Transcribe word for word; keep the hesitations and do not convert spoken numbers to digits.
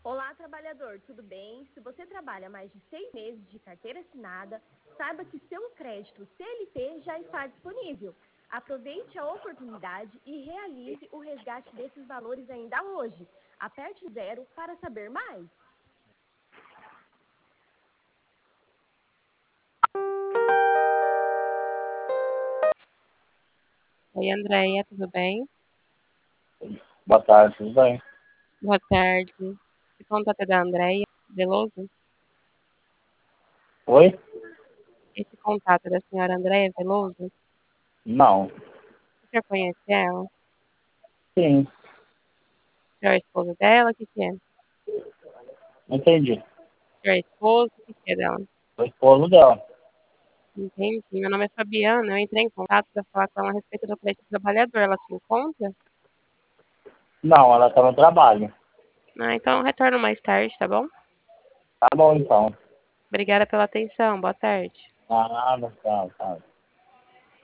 Olá, trabalhador, tudo bem? Se você trabalha mais de seis meses de carteira assinada, saiba que seu crédito C L T já está disponível. Aproveite a oportunidade e realize o resgate desses valores ainda hoje. Aperte zero para saber mais. Oi, Andréia, tudo bem? Boa tarde, tudo bem? Boa tarde. Esse contato é da Andréia Veloso? Oi? Esse contato é da senhora Andréia Veloso? Não. Você já conhece ela? O Sim, senhor é esposo dela? O que que é? O entendi. senhor é esposo? O que que é dela? Sou esposo dela. Entendi. Meu nome é Fabiana. Eu entrei em contato para falar com ela a respeito do crédito trabalhador. Ela se encontra? Não, ela tá no trabalho. Ah, então eu retorno mais tarde, tá bom? Tá bom então. Obrigada pela atenção. Boa tarde. Nada, tá, tá.